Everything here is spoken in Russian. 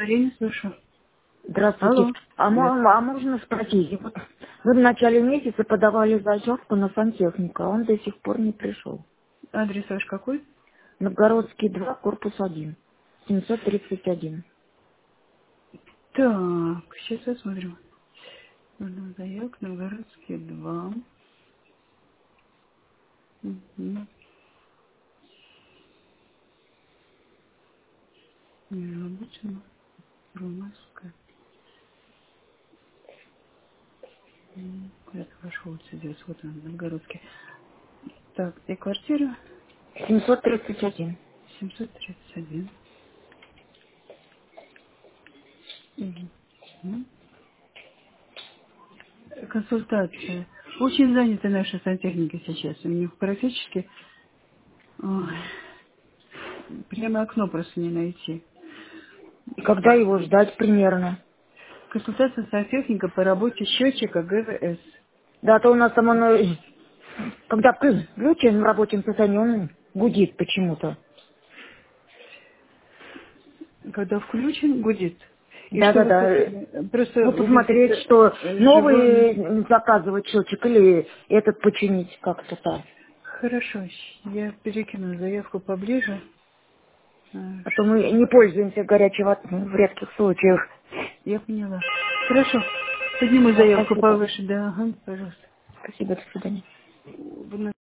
Я не слышу. Здравствуйте. Алло. А можно спросить? Вот вы в начале месяца подавали заявку на сантехника, а он до сих пор не пришел. Адрес ваш какой? Новгородский 2, корпус 1, 731. Так, сейчас посмотрим. Заявка Новгородский 2. Угу. Необычно. Румынская. Куда-то вошел здесь. Вот он, Новгородский. Так, и квартира 731. 731. Угу. Консультация. Очень заняты наши сантехники сейчас. У них практически ой, прямо окно просто не найти. И когда его ждать примерно? Консультация сантехника по работе счетчика ГВС. Да, то у нас там оно, когда включен в рабочем состоянии, он гудит почему-то. Когда включен, гудит. И что вы Да-да-да. хотели? Просто Ну, увидеть посмотреть, что живую... новый заказывать счетчик или этот починить как-то так. Хорошо, я перекину заявку поближе. А то мы не пользуемся горячей водой в редких случаях. Я поняла. Хорошо. Подниму Да, заявку спасибо. повыше, да, ага, пожалуйста. Спасибо, до свидания. Вы